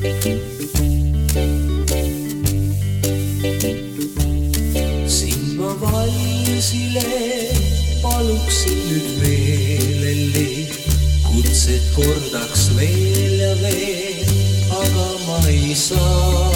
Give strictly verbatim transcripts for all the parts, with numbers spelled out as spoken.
Siin ma valsile paluksin nüüd meelelli, kutset kordaks veel ja veel, aga ma ei saa.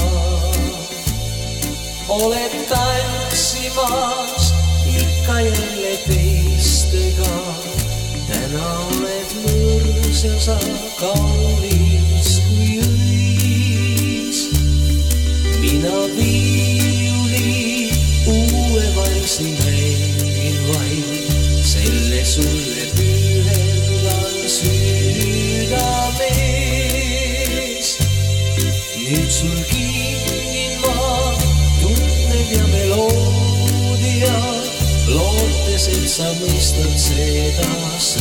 Oled tantsimas ikka jälle teistega, täna oled mõrs ja sa kaunis kui õis. Mina viiuli uue valsi mängin vaid, selle sulle pühendan südames. Nüüd sul kingin ma tunned ja meloodia, lootes, et sa mõistad seda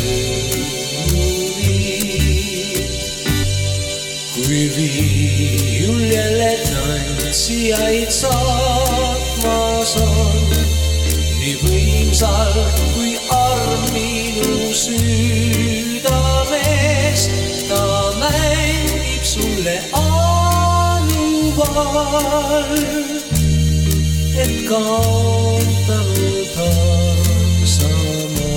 sõnumit. Kui viiul jälle tantsijaid saatmas on, nii võimsal kui arm minu südames, ta mängib sulle anuval, et kaotanud armsama.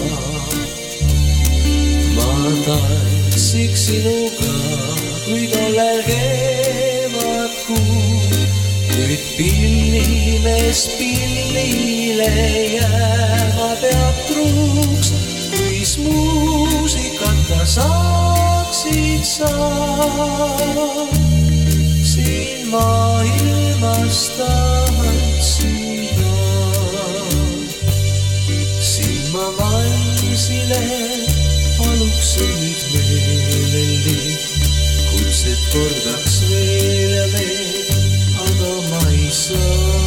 Ma tantsiks sinuga kui tollel kevadkuu, kuid pillimees pillile jääma peab truuks, kuis muusikata saaksid sa siin maailmas tantsida. Siin ma valsile paluksin nüüd meelelli, kutset kordaks veel ja veel, aga ma ei saa.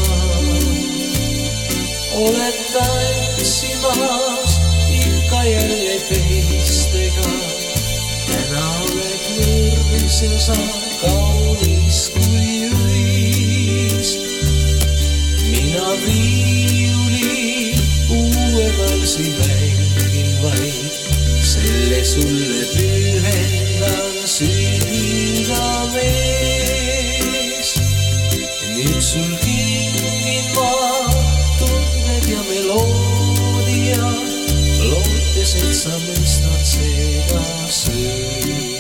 Oled tantsimas ikka jälle teistega, täna oled mõrs ja sa kaunis kui õis. Mina viiuli uue valsi mängin vaid, selle sulle pühendan südames. Nüüd sul kingin ma tunned ja meloodia, lootes, et sa mõistad seda sõnumit.